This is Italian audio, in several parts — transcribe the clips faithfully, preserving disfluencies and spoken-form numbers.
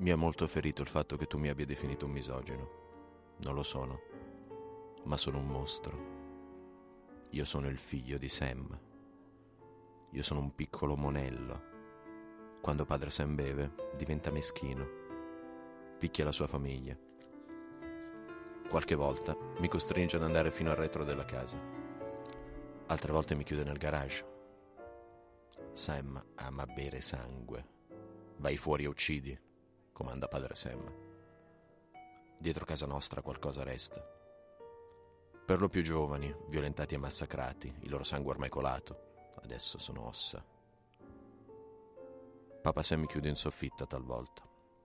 Mi ha molto ferito il fatto che tu mi abbia definito un misogino. Non lo sono, ma sono un mostro. Io sono il figlio di Sam. Io sono un piccolo monello. Quando padre Sam beve, diventa meschino. Picchia la sua famiglia. Qualche volta mi costringe ad andare fino al retro della casa. Altre volte mi chiude nel garage. Sam ama bere sangue. Vai fuori e uccidi, comanda padre Sam. Dietro casa nostra qualcosa resta. Per lo più giovani, violentati e massacrati, il loro sangue ormai colato, adesso sono ossa. Papa Sam mi chiude in soffitta talvolta.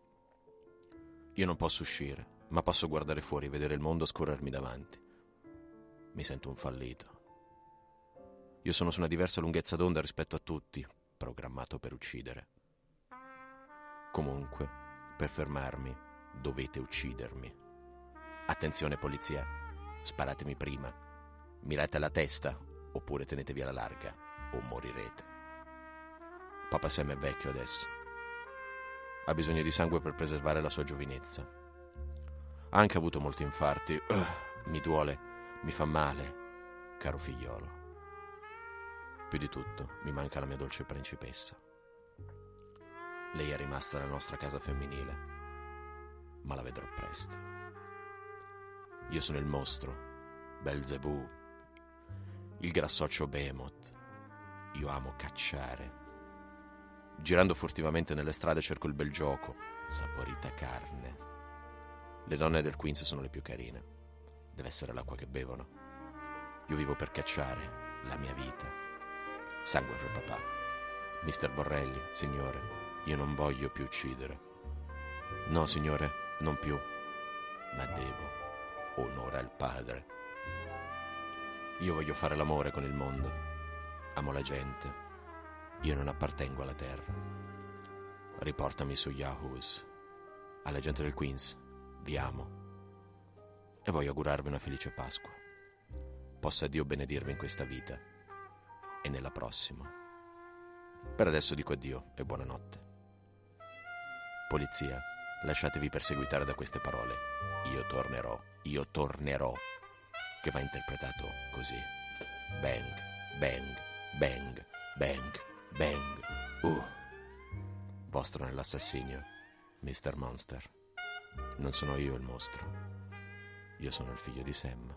Io non posso uscire, ma posso guardare fuori e vedere il mondo scorrermi davanti. Mi sento un fallito. Io sono su una diversa lunghezza d'onda rispetto a tutti, programmato per uccidere. Comunque, per fermarmi, dovete uccidermi. Attenzione polizia, sparatemi prima. Mirate alla testa, oppure tenetevi alla larga, o morirete. Papa Sam è vecchio adesso. Ha bisogno di sangue per preservare la sua giovinezza. Ha anche avuto molti infarti. Uh, mi duole, mi fa male, caro figliolo. Più di tutto, mi manca la mia dolce principessa. Lei è rimasta nella nostra casa femminile, ma la vedrò presto. Io sono il mostro, Belzebù, il grassoccio Behemoth. Io amo cacciare. Girando furtivamente nelle strade cerco il bel gioco, saporita carne. Le donne del Queens sono le più carine. Deve essere l'acqua che bevono. Io vivo per cacciare, la mia vita. Sangue per papà. mister Borrelli, signore, io non voglio più uccidere. No, signore, non più. Ma devo. Onora il padre. Io voglio fare l'amore con il mondo. Amo la gente. Io non appartengo alla terra. Riportami su Yahoos. Alla gente del Queens, vi amo. E voglio augurarvi una felice Pasqua. Possa Dio benedirvi in questa vita e nella prossima. Per adesso dico addio e buonanotte. Polizia, lasciatevi perseguitare da queste parole. Io tornerò, io tornerò. Che va interpretato così. Bang, bang, bang, bang. Bang. Uh. Vostro nell'assassinio, mister Monster. Non sono io il mostro. Io sono il figlio di Sam.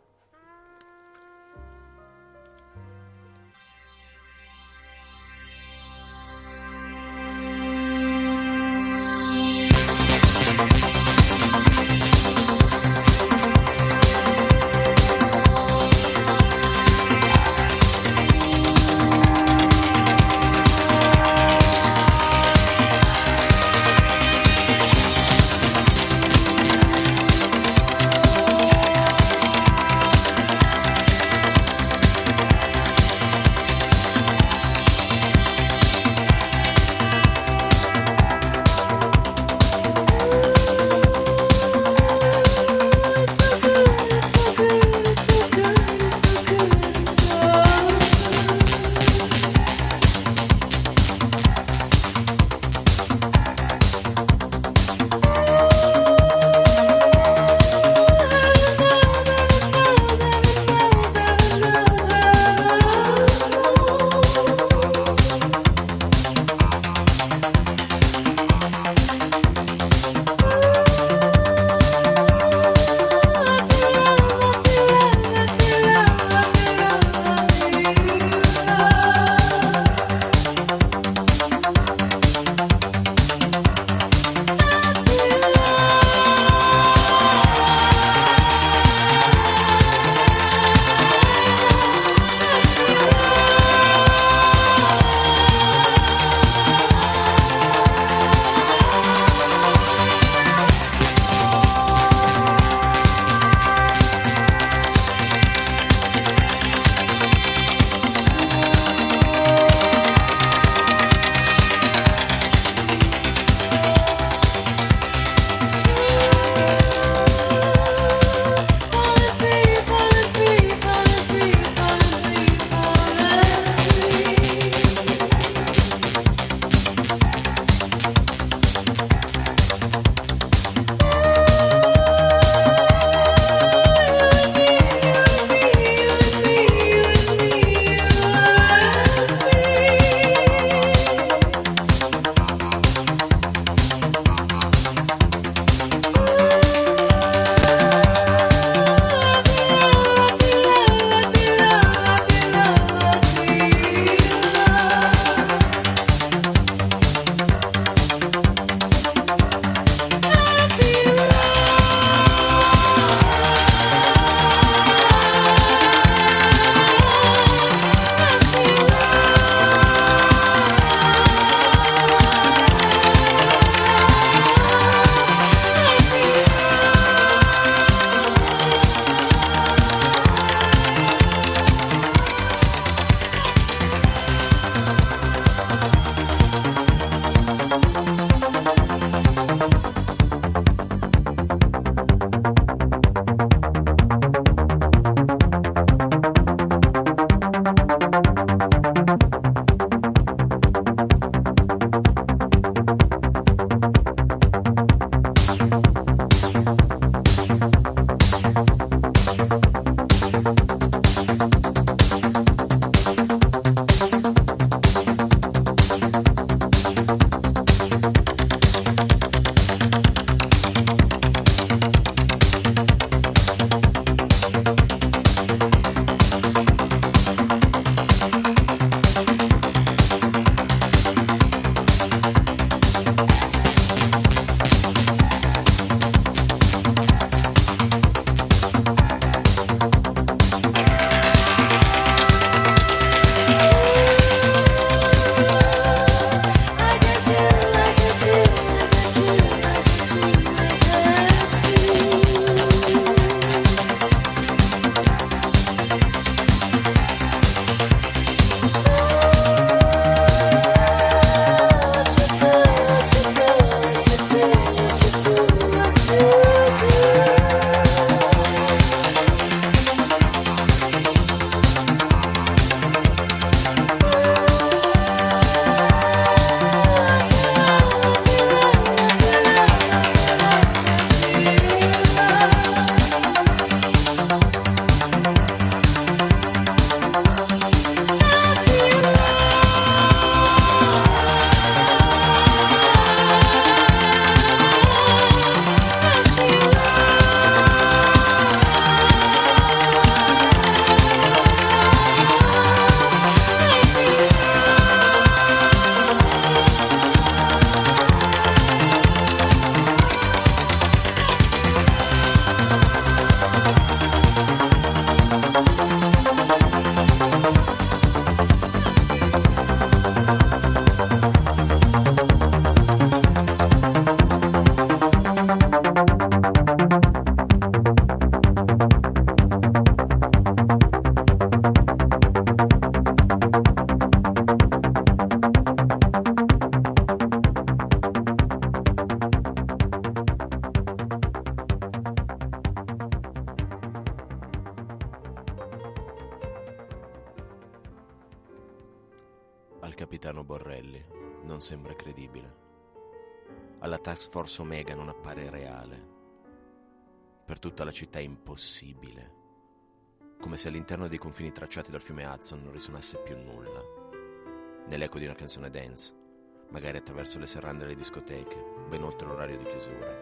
Al capitano Borrelli non sembra credibile. Alla Task Force Omega non appare reale. Per tutta la città è impossibile. Come se all'interno dei confini tracciati dal fiume Hudson non risuonasse più nulla. Nell'eco di una canzone dance, magari attraverso le serrande delle discoteche, ben oltre l'orario di chiusura.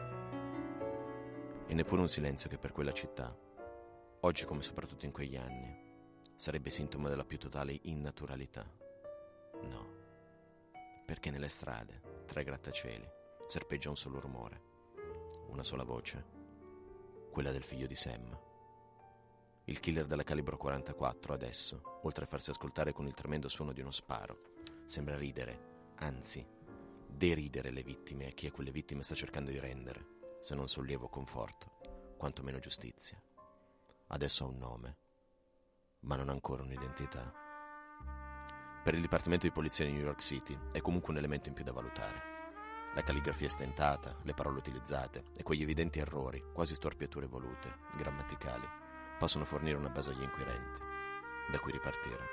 E neppure un silenzio che per quella città, oggi come soprattutto in quegli anni, sarebbe sintomo della più totale innaturalità. No, perché nelle strade, tra i grattacieli, serpeggia un solo rumore, una sola voce, quella del figlio di Sam. Il killer della calibro quarantaquattro adesso, oltre a farsi ascoltare con il tremendo suono di uno sparo, sembra ridere, anzi, deridere le vittime e chi a quelle vittime sta cercando di rendere, se non sollievo o conforto, quantomeno giustizia. Adesso ha un nome, ma non ha ancora un'identità. Per il Dipartimento di Polizia di New York City è comunque un elemento in più da valutare. La calligrafia stentata, le parole utilizzate e quegli evidenti errori, quasi storpiature volute, grammaticali, possono fornire una base agli inquirenti, da cui ripartire,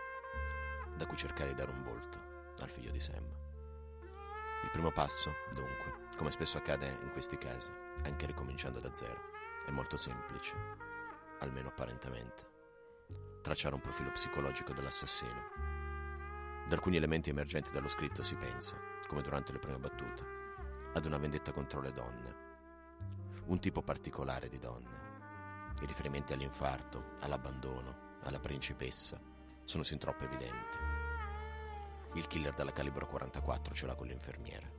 da cui cercare di dare un volto al figlio di Sam. Il primo passo, dunque, come spesso accade in questi casi, anche ricominciando da zero, è molto semplice, almeno apparentemente. Tracciare un profilo psicologico dell'assassino. Da alcuni elementi emergenti dallo scritto si pensa, come durante le prime battute, ad una vendetta contro le donne. Un tipo particolare di donne. I riferimenti all'infarto, all'abbandono, alla principessa sono sin troppo evidenti. Il killer della calibro quarantaquattro ce l'ha con l'infermiere.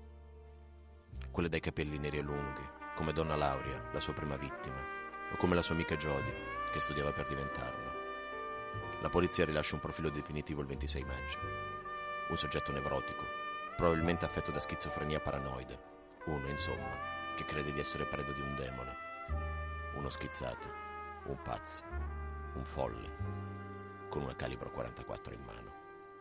Quelle dai capelli neri e lunghi, come Donna Lauria, la sua prima vittima, o come la sua amica Jody, che studiava per diventarlo. La polizia rilascia un profilo definitivo il ventisei maggio. Un soggetto nevrotico, probabilmente affetto da schizofrenia paranoide. Uno, insomma, che crede di essere preda di un demone. Uno schizzato, un pazzo, un folle, con una calibro quarantaquattro in mano.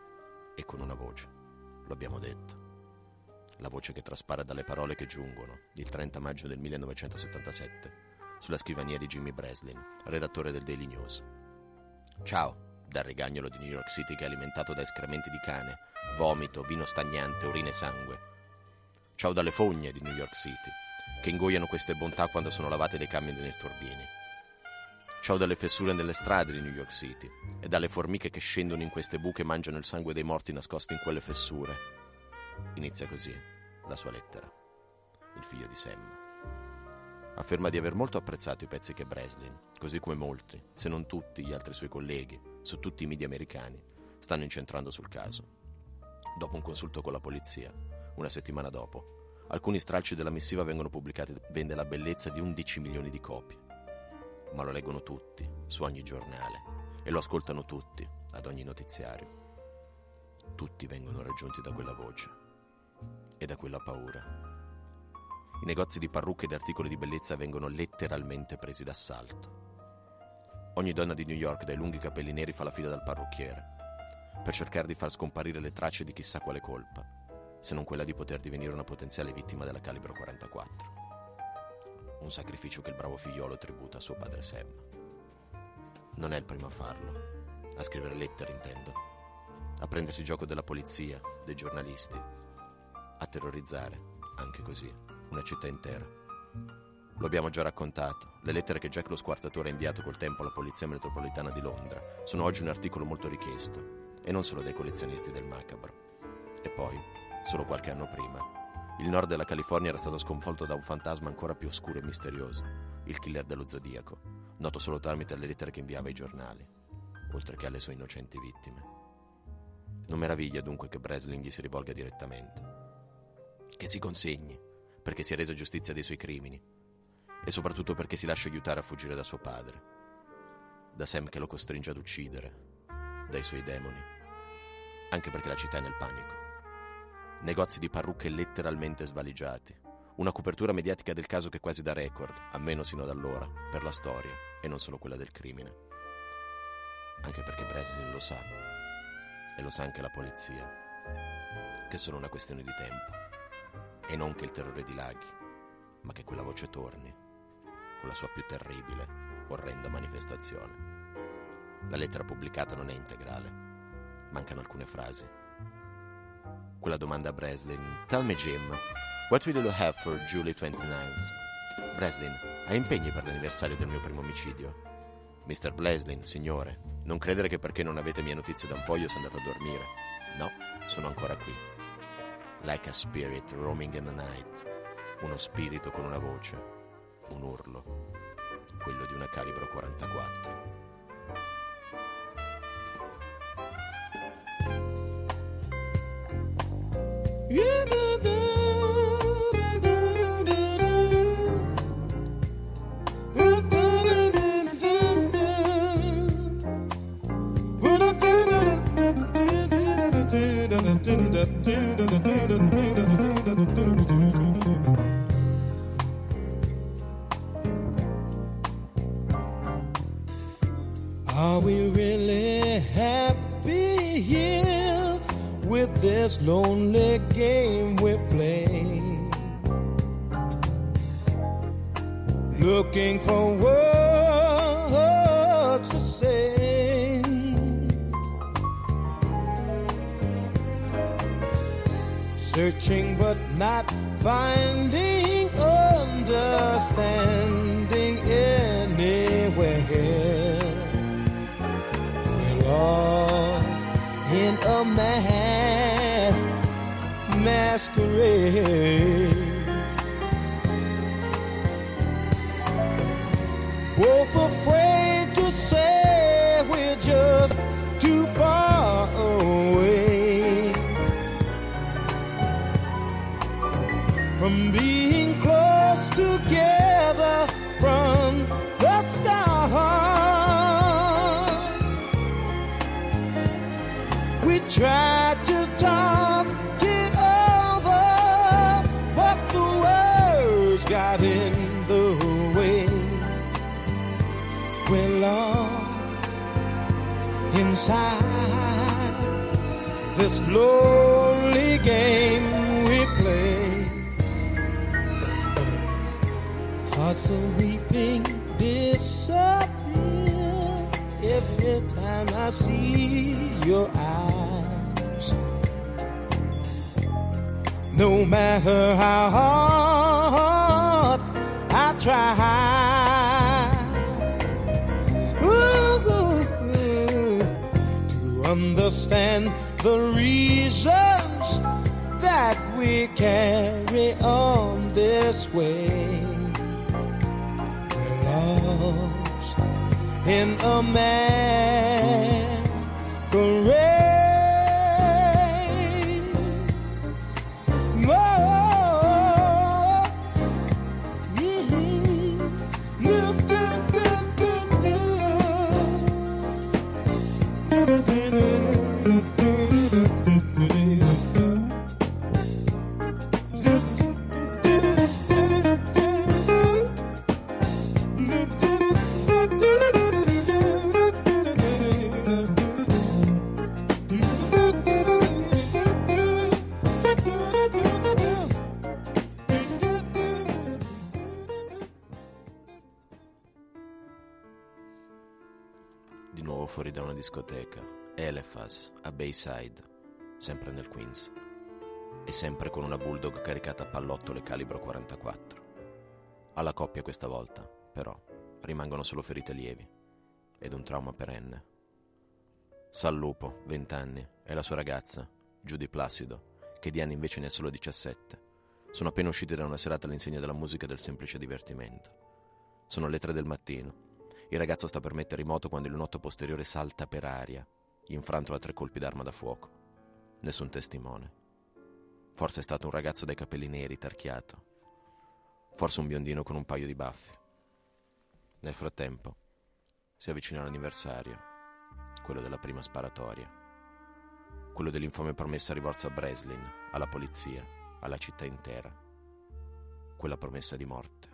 E con una voce, lo abbiamo detto. La voce che traspara dalle parole che giungono, il trenta maggio del millenovecentosettantasette, sulla scrivania di Jimmy Breslin, redattore del Daily News. Ciao, dal rigagnolo di New York City che è alimentato da escrementi di cane, vomito, vino stagnante, urina e sangue. Ciao dalle fogne di New York City, che ingoiano queste bontà quando sono lavate dai camion nei turbini. Ciao dalle fessure nelle strade di New York City e dalle formiche che scendono in queste buche e mangiano il sangue dei morti nascosti in quelle fessure. Inizia così la sua lettera. Il figlio di Sam afferma di aver molto apprezzato i pezzi che Breslin, così come molti, se non tutti gli altri suoi colleghi, su tutti i media americani, stanno incentrando sul caso. Dopo un consulto con la polizia, una settimana dopo, alcuni stralci della missiva vengono pubblicati, vende la bellezza di undici milioni di copie. Ma lo leggono tutti, su ogni giornale, e lo ascoltano tutti, ad ogni notiziario. Tutti vengono raggiunti da quella voce e da quella paura. I negozi di parrucche ed articoli di bellezza vengono letteralmente presi d'assalto. Ogni donna di New York dai lunghi capelli neri fa la fila dal parrucchiere, per cercare di far scomparire le tracce di chissà quale colpa, se non quella di poter divenire una potenziale vittima della calibro quarantaquattro. Un sacrificio che il bravo figliolo tributa a suo padre Sam. Non è il primo a farlo, a scrivere lettere intendo, a prendersi gioco della polizia, dei giornalisti, a terrorizzare, anche così, una città intera. Lo abbiamo già raccontato, le lettere che Jack lo squartatore ha inviato col tempo alla polizia metropolitana di Londra sono oggi un articolo molto richiesto, e non solo dai collezionisti del macabro. E poi, solo qualche anno prima, il nord della California era stato sconvolto da un fantasma ancora più oscuro e misterioso, il killer dello Zodiaco, noto solo tramite le lettere che inviava ai giornali, oltre che alle sue innocenti vittime. Non meraviglia dunque che Breslin gli si rivolga direttamente, che si consegni, perché si è resa giustizia dei suoi crimini, e soprattutto perché si lascia aiutare a fuggire da suo padre, da Sam che lo costringe ad uccidere, dai suoi demoni, anche perché la città è nel panico. Negozi di parrucche letteralmente svaligiati, una copertura mediatica del caso che è quasi da record, almeno sino ad allora, per la storia e non solo quella del crimine. Anche perché Breslin lo sa, e lo sa anche la polizia, che è solo una questione di tempo, e non che il terrore dilaghi, ma che quella voce torni, con la sua più terribile, orrenda manifestazione. La lettera pubblicata non è integrale, mancano alcune frasi, Quella domanda a Breslin. Tell me, Jim, what will you have for July twenty-ninth? Breslin, hai impegni per l'anniversario del mio primo omicidio? mister Breslin, signore, non credere che perché non avete mie notizie da un po' io sono andato a dormire. No, sono ancora qui. Like a spirit roaming in the night. Uno spirito con una voce, un urlo, quello di una calibro quarantaquattro. Are we really happy here with this lonely game we play? Looking for words to say, searching but not finding understanding anywhere. Lost in a mass masquerade, both afraid to say we're just too far away from being close together from the start. We tried to talk it over, but the words got in the way. We're lost inside this lonely game we play. Hearts are weeping, disappear every time I see your eyes. No matter how hard I try ooh, ooh, ooh, to understand the reasons that we carry on this way. We're lost in a masquerade. Di nuovo fuori da una discoteca, Eliphas, a Bayside, sempre nel Queens, e sempre con una Bulldog caricata a pallottole calibro quarantaquattro. Alla coppia questa volta, però, rimangono solo ferite lievi, ed un trauma perenne. Sal Lupo, venti anni, e la sua ragazza, Judy Placido, che di anni invece ne ha solo diciassette, sono appena usciti da una serata all'insegna della musica e del semplice divertimento. Sono le tre del mattino. Il ragazzo sta per mettere in moto quando il lunotto posteriore salta per aria, infranto da tre colpi d'arma da fuoco. Nessun testimone. Forse è stato un ragazzo dai capelli neri, tarchiato. Forse un biondino con un paio di baffi. Nel frattempo si avvicina l'anniversario, quello della prima sparatoria, quello dell'infame promessa rivolta a Breslin, alla polizia, alla città intera, quella promessa di morte.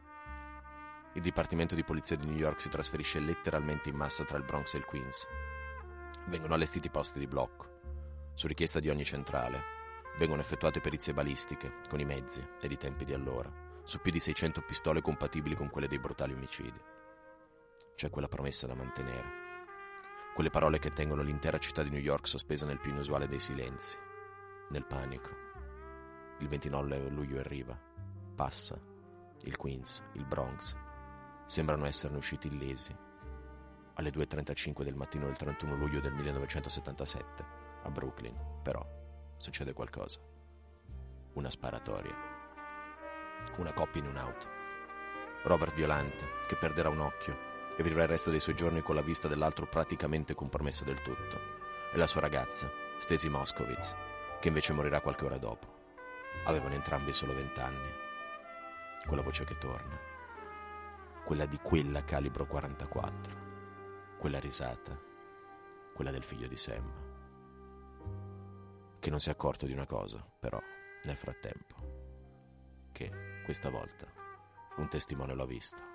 Il Dipartimento di Polizia di New York si trasferisce letteralmente in massa tra il Bronx e il Queens. Vengono allestiti posti di blocco. Su richiesta di ogni centrale vengono effettuate perizie balistiche con i mezzi ed i tempi di allora su più di seicento pistole compatibili con quelle dei brutali omicidi. C'è quella promessa da mantenere, quelle parole che tengono l'intera città di New York sospesa nel più inusuale dei silenzi. nel panico. Il ventinove luglio arriva, passa, il Queens, il Bronx, sembrano esserne usciti illesi. Alle due e trentacinque del mattino del trentuno luglio del millenovecentosettantasette, a Brooklyn, però, succede qualcosa. Una sparatoria. Una coppia in un'auto. Robert Violante, che perderà un occhio e vivrà il resto dei suoi giorni con la vista dell'altro praticamente compromessa del tutto, e la sua ragazza, Stacey Moskowitz, che invece morirà qualche ora dopo. Avevano entrambi solo vent'anni. Quella voce che torna, quella di quella calibro quarantaquattro, quella risata, quella del figlio di Sam, che non si è accorto di una cosa, però, nel frattempo, che, questa volta, un testimone l'ha visto.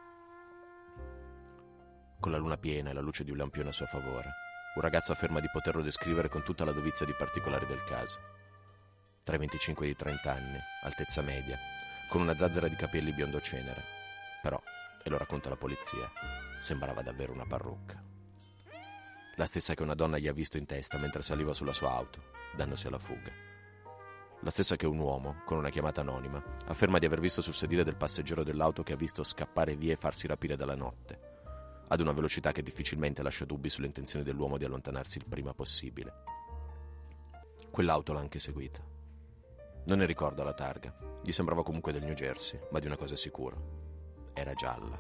Con la luna piena e la luce di un lampione a suo favore, un ragazzo afferma di poterlo descrivere con tutta la dovizia di particolari del caso. Tra i venticinque e i trenta anni, altezza media, con una zazzera di capelli biondo cenere. Però, e lo racconta la polizia, sembrava davvero una parrucca. La stessa che una donna gli ha visto in testa mentre saliva sulla sua auto, dandosi alla fuga. La stessa che un uomo, con una chiamata anonima, afferma di aver visto sul sedile del passeggero dell'auto che ha visto scappare via e farsi rapire dalla notte, ad una velocità che difficilmente lascia dubbi sulle intenzioni dell'uomo di allontanarsi il prima possibile. Quell'auto l'ha anche seguita. Non ne ricorda la targa, gli sembrava comunque del New Jersey, ma di una cosa è sicuro: era gialla.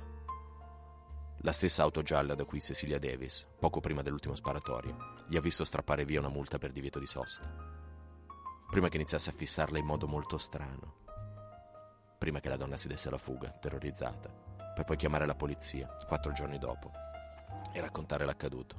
La stessa auto gialla da cui Cecilia Davis, poco prima dell'ultimo sparatorio, gli ha visto strappare via una multa per divieto di sosta. Prima che iniziasse a fissarla in modo molto strano. Prima che la donna si desse alla fuga, terrorizzata, per poi chiamare la polizia, quattro giorni dopo, e raccontare l'accaduto.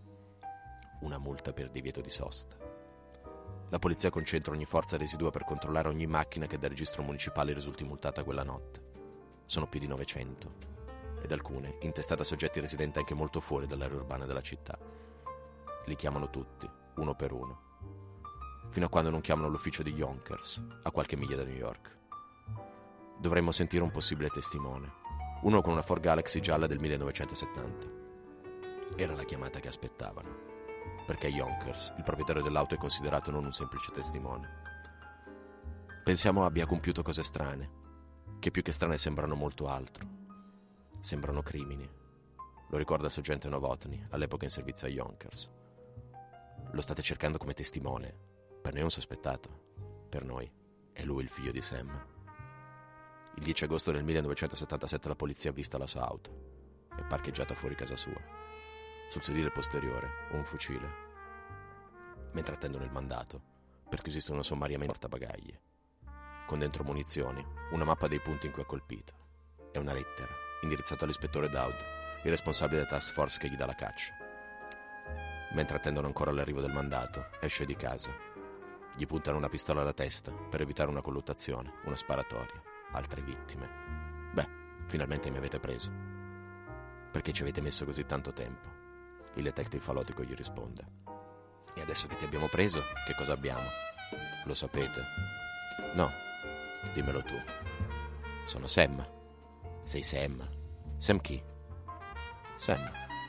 Una multa per divieto di sosta. La polizia concentra ogni forza residua per controllare ogni macchina che dal registro municipale risulti multata quella notte. Sono più di novecento, ed alcune intestate a soggetti residenti anche molto fuori dall'area urbana della città. Li chiamano tutti, uno per uno, fino a quando non chiamano l'ufficio di Yonkers, a qualche miglia da New York. Dovremmo sentire un possibile testimone, uno con una Ford Galaxy gialla del millenovecentosettanta. Era la chiamata che aspettavano, perché Yonkers, il proprietario dell'auto, è considerato non un semplice testimone. Pensiamo abbia compiuto cose strane, che più che strane sembrano molto altro. Sembrano crimini. Lo ricorda il sergente Novotny, all'epoca in servizio a Yonkers. Lo state cercando come testimone. Per noi è un sospettato. Per noi è lui il figlio di Sam. Il dieci agosto del millenovecentosettantasette la polizia ha vista la sua auto. È parcheggiata fuori casa sua. Sul sedile posteriore un fucile. Mentre attendono il mandato, perquisiscono sommariamente il portabagagli, con dentro munizioni, una mappa dei punti in cui ha colpito e una lettera indirizzata all'ispettore Dowd, il responsabile della task force che gli dà la caccia. Mentre attendono ancora l'arrivo del mandato, esce di casa. Gli puntano una pistola alla testa per evitare una colluttazione, una sparatoria, altre vittime. Beh, finalmente mi avete preso. Perché ci avete messo così tanto tempo? Il detective falotico gli risponde. E adesso che ti abbiamo preso, che cosa abbiamo? Lo sapete? No, dimmelo tu. Sono Sam. Sei Sam. Sam chi? Sam.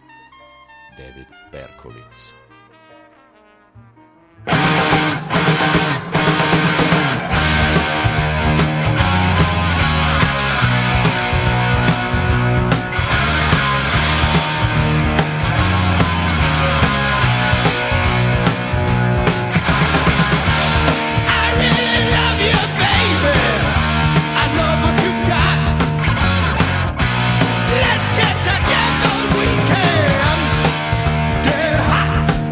David Berkowitz. Let's get together, we can get hot.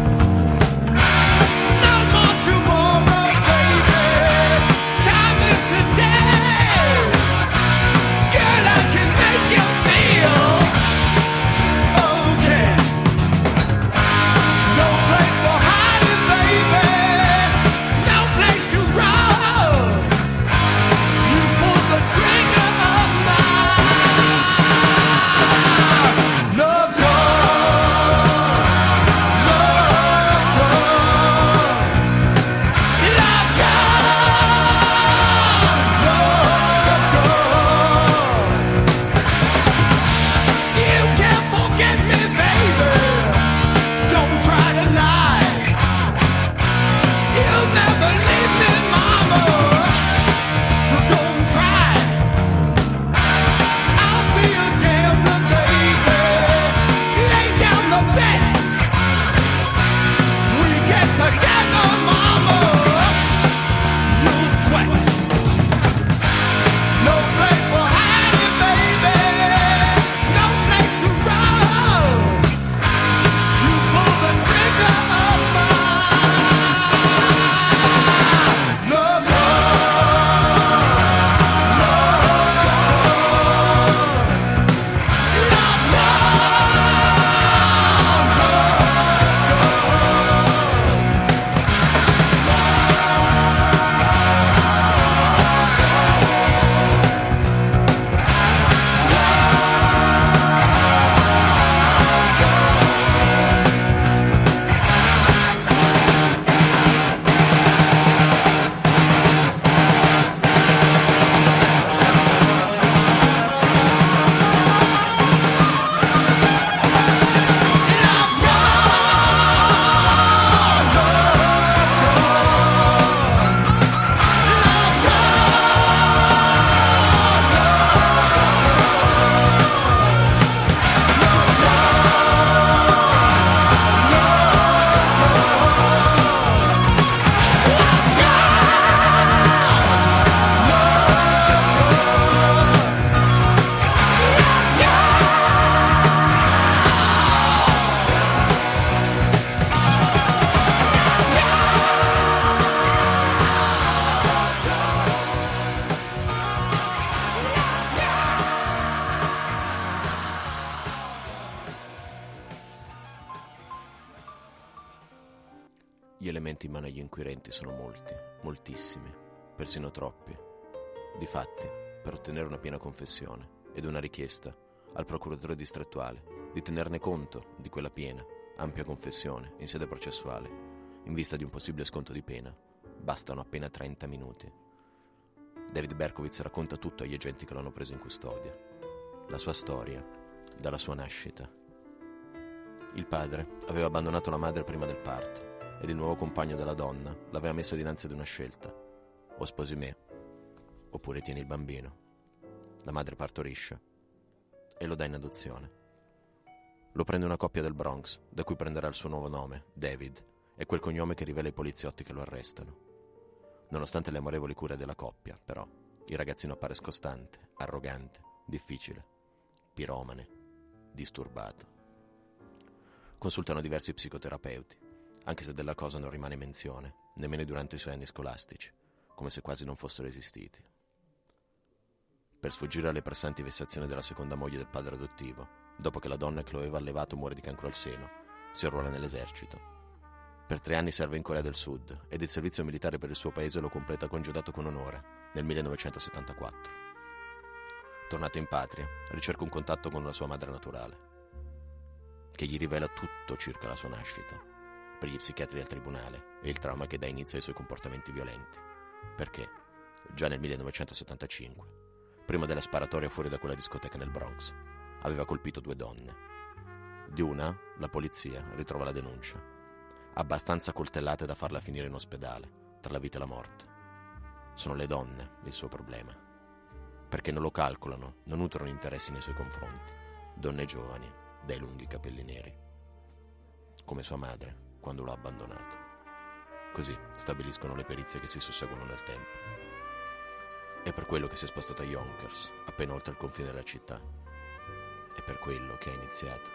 mano agli inquirenti sono molti, moltissimi, persino troppi. Difatti, per ottenere una piena confessione ed una richiesta al procuratore distrettuale di tenerne conto di quella piena, ampia confessione in sede processuale, in vista di un possibile sconto di pena, bastano appena trenta minuti. David Berkowitz racconta tutto agli agenti che l'hanno preso in custodia. La sua storia, dalla sua nascita. Il padre aveva abbandonato la madre prima del parto ed il nuovo compagno della donna l'aveva messa dinanzi ad una scelta: o sposi me, oppure tieni il bambino. La madre partorisce e lo dà in adozione. Lo prende una coppia del Bronx, da cui prenderà il suo nuovo nome, David, e quel cognome che rivela ai poliziotti che lo arrestano. Nonostante le amorevoli cure della coppia, però, il ragazzino appare scostante, arrogante, difficile, piromane, disturbato. Consultano diversi psicoterapeuti, anche se della cosa non rimane menzione, nemmeno durante i suoi anni scolastici, come se quasi non fossero esistiti. Per sfuggire alle pressanti vessazioni della seconda moglie del padre adottivo, dopo che la donna che lo aveva allevato muore di cancro al seno, si arruola nell'esercito. Per tre anni serve in Corea del Sud ed il servizio militare per il suo paese lo completa congedato con onore nel millenovecentosettantaquattro. Tornato in patria, ricerca un contatto con la sua madre naturale, che gli rivela tutto circa la sua nascita, per gli psichiatri del tribunale e il trauma che dà inizio ai suoi comportamenti violenti. Perché, già nel millenovecentosettantacinque, prima della sparatoria fuori da quella discoteca nel Bronx, aveva colpito due donne. Di una, la polizia ritrova la denuncia, abbastanza coltellate da farla finire in ospedale, tra la vita e la morte. Sono le donne il suo problema, perché non lo calcolano, non nutrono interessi nei suoi confronti. Donne giovani, dai lunghi capelli neri, come sua madre quando lo ha abbandonato. Così stabiliscono le perizie che si susseguono nel tempo. È per quello che si è spostato a Yonkers, appena oltre il confine della città. È per quello che ha iniziato.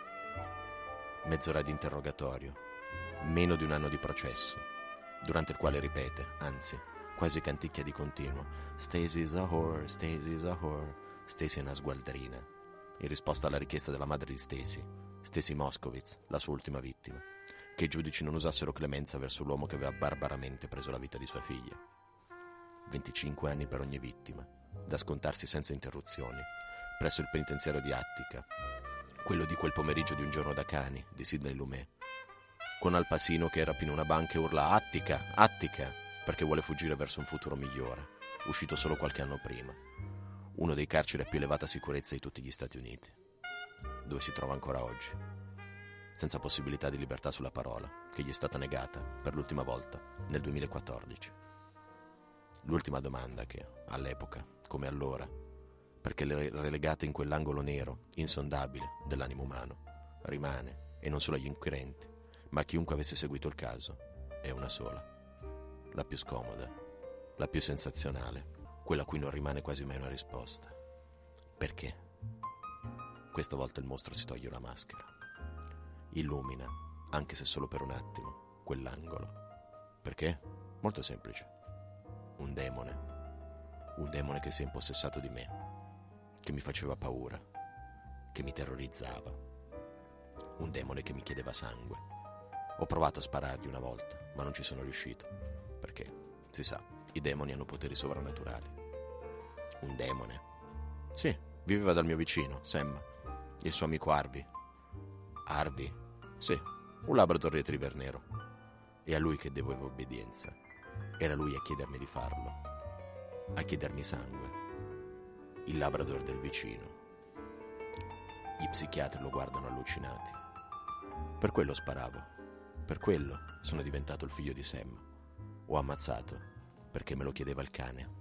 Mezz'ora di interrogatorio, meno di un anno di processo, durante il quale ripete, anzi, quasi canticchia di continuo: Stacy's a whore, Stacy's a whore, Stacy è una sgualdrina, in risposta alla richiesta della madre di Stacy, Stacy Moskowitz, la sua ultima vittima, che i giudici non usassero clemenza verso l'uomo che aveva barbaramente preso la vita di sua figlia. venticinque anni per ogni vittima, da scontarsi senza interruzioni, presso il penitenziario di Attica, quello di quel pomeriggio di Un giorno da cani, di Sidney Lumet, con Al Pacino che rapina una banca e urla Attica, Attica, perché vuole fuggire verso un futuro migliore, uscito solo qualche anno prima, uno dei carceri a più elevata sicurezza di tutti gli Stati Uniti, dove si trova ancora oggi, senza possibilità di libertà sulla parola, che gli è stata negata per l'ultima volta nel duemilaquattordici. L'ultima domanda che, all'epoca, come allora, perché le relegate in quell'angolo nero, insondabile, dell'animo umano, rimane, e non solo agli inquirenti, ma a chiunque avesse seguito il caso, è una sola. La più scomoda, la più sensazionale, quella a cui non rimane quasi mai una risposta. Perché? Questa volta il mostro si toglie la maschera. Illumina, anche se solo per un attimo, quell'angolo. Perché? Molto semplice. Un demone. Un demone che si è impossessato di me, che mi faceva paura, che mi terrorizzava. Un demone che mi chiedeva sangue. Ho provato a sparargli una volta, ma non ci sono riuscito, perché, si sa, i demoni hanno poteri sovrannaturali. Un demone? Sì, viveva dal mio vicino, Sam, il suo amico Harvey. Harvey? Sì, un Labrador Retriever nero. E a lui che devo obbedienza. Era lui a chiedermi di farlo, a chiedermi sangue. Il Labrador del vicino. Gli psichiatri lo guardano allucinati. Per quello sparavo. Per quello sono diventato il figlio di Sam. Ho ammazzato perché me lo chiedeva il cane.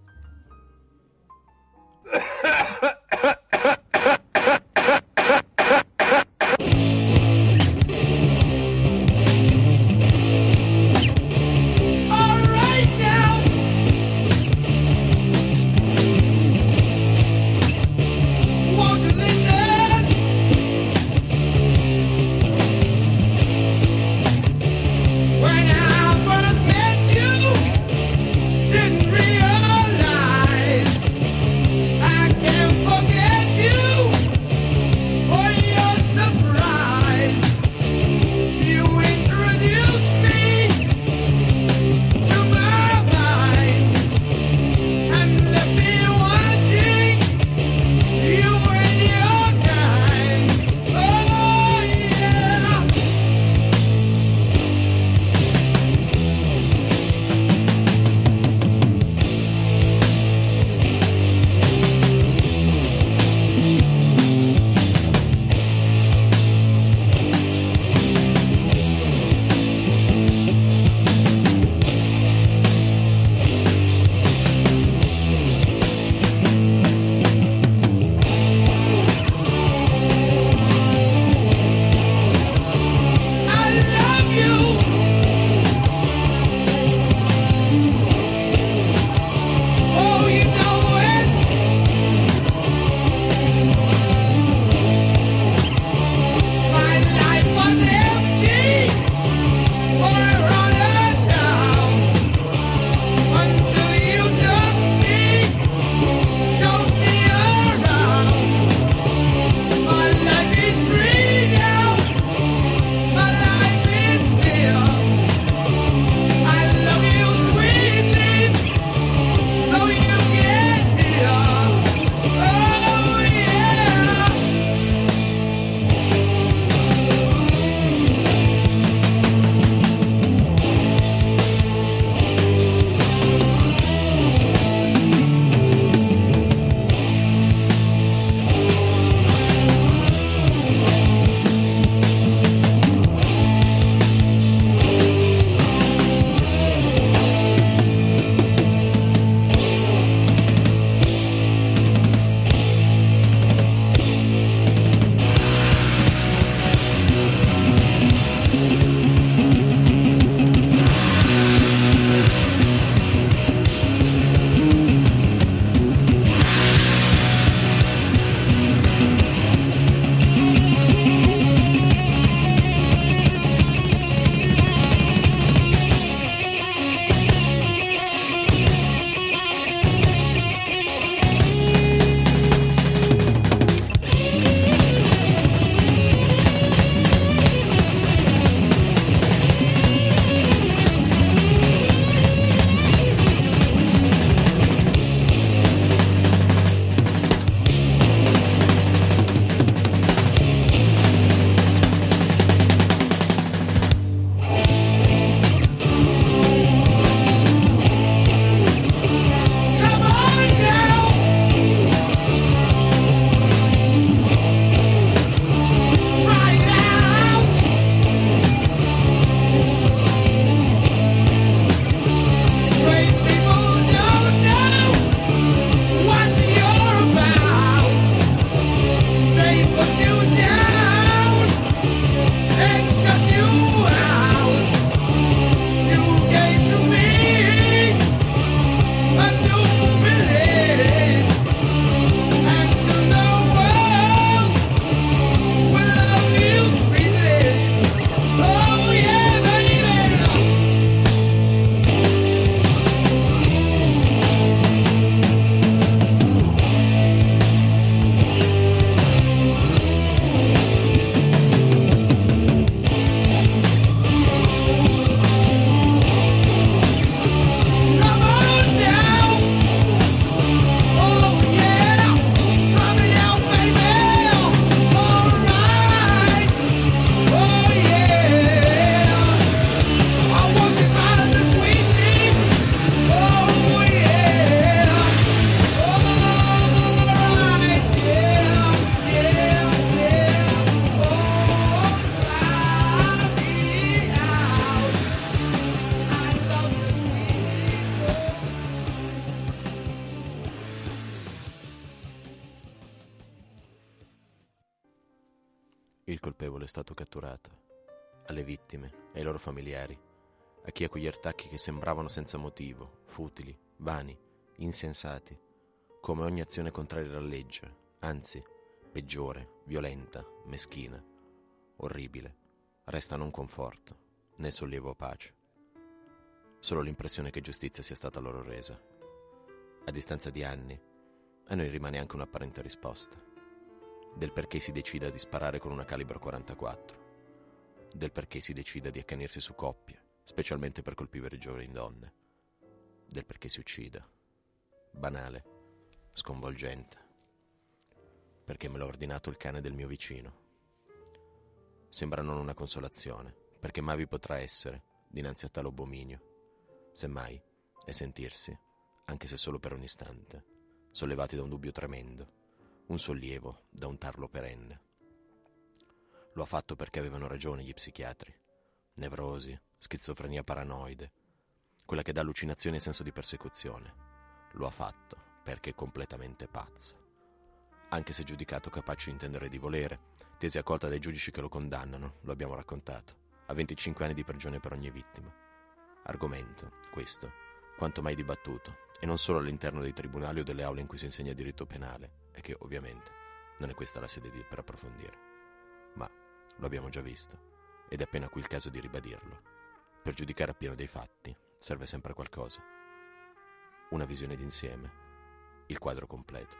Didn't realize I can't colpevole è stato catturato. Alle vittime e ai loro familiari, a chi a quegli attacchi che sembravano senza motivo, futili, vani, insensati, come ogni azione contraria alla legge, anzi, peggiore, violenta, meschina, orribile, resta non conforto, né sollievo o pace. Solo l'impressione che giustizia sia stata loro resa. A distanza di anni, a noi rimane anche un'apparente risposta. Del perché si decida di sparare con una calibro quarantaquattro. Del perché si decida di accanirsi su coppie, specialmente per colpire giovani donne. Del perché si uccida. Banale, sconvolgente. Perché me l'ha ordinato il cane del mio vicino. Sembra non una consolazione, perché mai vi potrà essere, dinanzi a tale abominio. Semmai, è sentirsi, anche se solo per un istante, sollevati da un dubbio tremendo, un sollievo da un tarlo perenne. Lo ha fatto perché avevano ragione gli psichiatri. Nevrosi, schizofrenia paranoide, quella che dà allucinazioni e senso di persecuzione. Lo ha fatto perché è completamente pazzo. Anche se giudicato capace di intendere e di volere, tesi a colta dai giudici che lo condannano, lo abbiamo raccontato, a venticinque anni di prigione per ogni vittima. Argomento, questo, quanto mai dibattuto, e non solo all'interno dei tribunali o delle aule in cui si insegna diritto penale, e che ovviamente non è questa la sede di, per approfondire. Ma lo abbiamo già visto, ed è appena qui il caso di ribadirlo. Per giudicare appieno dei fatti serve sempre qualcosa. Una visione d'insieme, il quadro completo.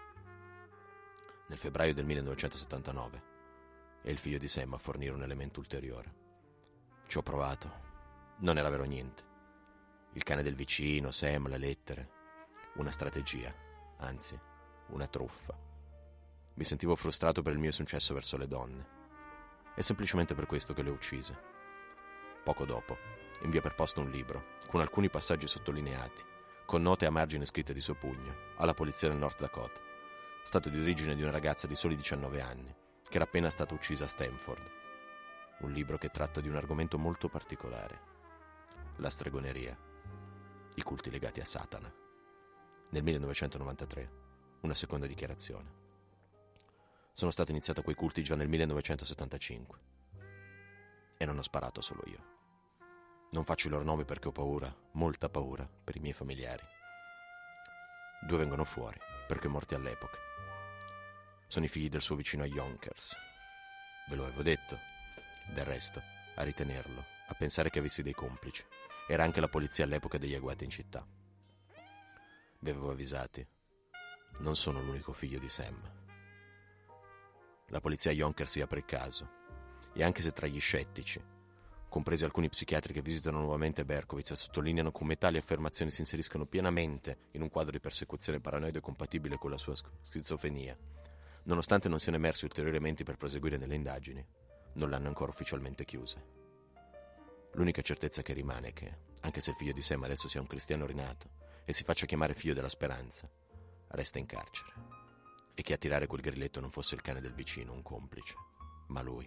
Nel febbraio del millenovecentosettantanove è il figlio di Sam a fornire un elemento ulteriore. Ci ho provato, non era vero niente. Il cane del vicino, Sam, le lettere, una strategia, anzi, una truffa. Mi sentivo frustrato per il mio successo verso le donne. È semplicemente per questo che le ho uccise. Poco dopo, invia per posta un libro, con alcuni passaggi sottolineati, con note a margine scritte di suo pugno, alla polizia del North Dakota, stato di origine di una ragazza di soli diciannove anni, che era appena stata uccisa a Stanford. Un libro che tratta di un argomento molto particolare: la stregoneria, i culti legati a Satana. Nel millenovecentonovantatré, una seconda dichiarazione. Sono stato iniziato a quei culti già nel millenovecentosettantacinque e non ho sparato solo io. Non faccio i loro nomi perché ho paura, molta paura, per i miei familiari. Due vengono fuori perché morti all'epoca. Sono i figli del suo vicino a Yonkers. Ve lo avevo detto. Del resto, a ritenerlo, a pensare che avessi dei complici, era anche la polizia all'epoca degli agguati in città. Vi avevo avvisati. Non sono l'unico figlio di Sam. La polizia a Yonkers si apre il caso, e anche se tra gli scettici, compresi alcuni psichiatri che visitano nuovamente Berkowitz e sottolineano come tali affermazioni si inseriscono pienamente in un quadro di persecuzione paranoide compatibile con la sua schizofrenia, nonostante non siano emersi ulteriori elementi per proseguire nelle indagini, non l'hanno ancora ufficialmente chiuse. L'unica certezza che rimane è che, anche se il figlio di Sam adesso sia un cristiano rinato e si faccia chiamare figlio della speranza, resta in carcere, e che a tirare quel grilletto non fosse il cane del vicino, un complice, ma lui.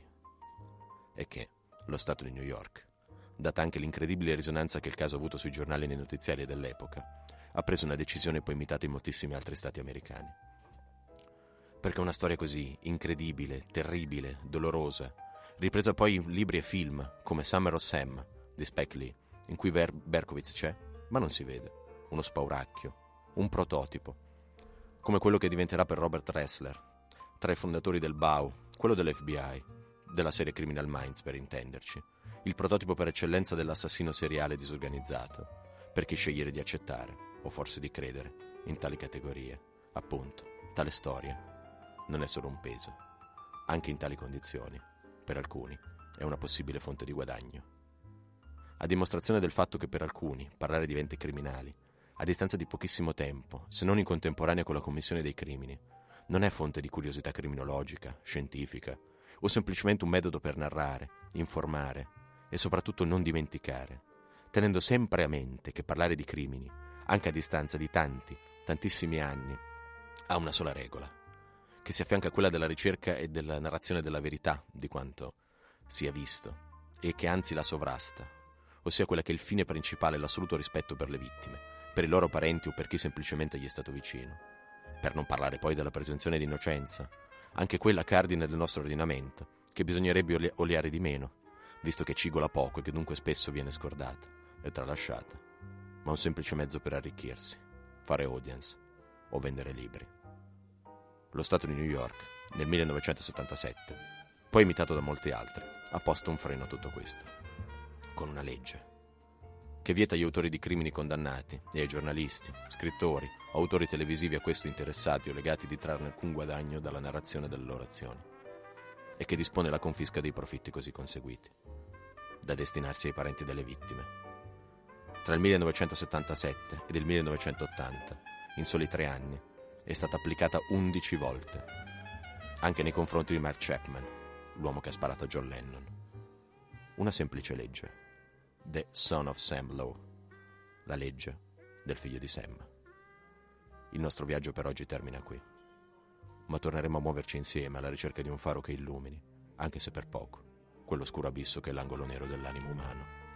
E che lo Stato di New York, data anche l'incredibile risonanza che il caso ha avuto sui giornali e nei notiziari dell'epoca, ha preso una decisione poi imitata in moltissimi altri stati americani. Perché una storia così incredibile, terribile, dolorosa, ripresa poi in libri e film come Summer of Sam di Spike Lee, in cui Ver- Berkowitz c'è, ma non si vede, uno spauracchio, un prototipo, come quello che diventerà per Robert Ressler, tra i fondatori del B A U, quello dell'F B I, della serie Criminal Minds per intenderci, il prototipo per eccellenza dell'assassino seriale disorganizzato, per chi scegliere di accettare, o forse di credere, in tali categorie. Appunto, tale storia non è solo un peso, anche in tali condizioni, per alcuni, è una possibile fonte di guadagno. A dimostrazione del fatto che per alcuni parlare di eventi criminali, a distanza di pochissimo tempo, se non in contemporanea con la commissione dei crimini, non è fonte di curiosità criminologica, scientifica, o semplicemente un metodo per narrare, informare e soprattutto non dimenticare, tenendo sempre a mente che parlare di crimini, anche a distanza di tanti, tantissimi anni, ha una sola regola, che si affianca a quella della ricerca e della narrazione della verità di quanto sia visto, e che anzi la sovrasta, ossia quella che è il fine principale, l'assoluto rispetto per le vittime, per i loro parenti o per chi semplicemente gli è stato vicino. Per non parlare poi della presunzione di innocenza, anche quella cardine del nostro ordinamento, che bisognerebbe oli- oliare di meno, visto che cigola poco e che dunque spesso viene scordata e tralasciata, ma un semplice mezzo per arricchirsi, fare audience o vendere libri. Lo Stato di New York, nel millenovecentosettantasette, poi imitato da molti altri, ha posto un freno a tutto questo, con una legge che vieta agli autori di crimini condannati e ai giornalisti, scrittori, autori televisivi a questo interessati o legati di trarne alcun guadagno dalla narrazione delle loro azioni, e che dispone la confisca dei profitti così conseguiti, da destinarsi ai parenti delle vittime. Tra il millenovecentosettantasette ed il millenovecentottanta, in soli tre anni, è stata applicata undici volte, anche nei confronti di Mark Chapman, l'uomo che ha sparato a John Lennon. Una semplice legge. The Son of Sam Law, la legge del figlio di Sam. Il nostro viaggio per oggi termina qui, ma torneremo a muoverci insieme alla ricerca di un faro che illumini, anche se per poco, quell'oscuro abisso che è l'angolo nero dell'animo umano.